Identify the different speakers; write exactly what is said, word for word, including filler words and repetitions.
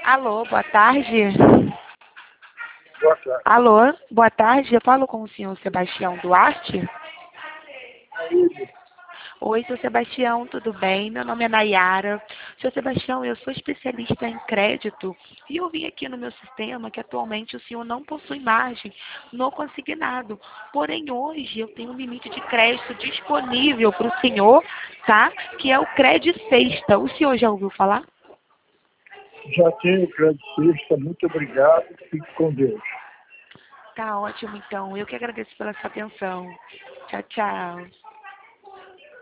Speaker 1: Alô, boa tarde.
Speaker 2: Boa tarde.
Speaker 1: Alô, boa tarde. Eu falo com o senhor Sebastião Duarte. Oi, seu Sebastião, tudo bem? Meu nome é Nayara. Seu Sebastião, eu sou especialista em crédito e eu vi aqui no meu sistema que atualmente o senhor não possui margem no consignado. Porém, hoje eu tenho um limite de crédito disponível para o senhor, tá? Que é o Crédito Sexta. O senhor já ouviu falar?
Speaker 2: Já tenho crédito sexta, muito obrigado. Fique com Deus.
Speaker 1: Tá ótimo, então. Eu que agradeço pela sua atenção. Tchau, tchau.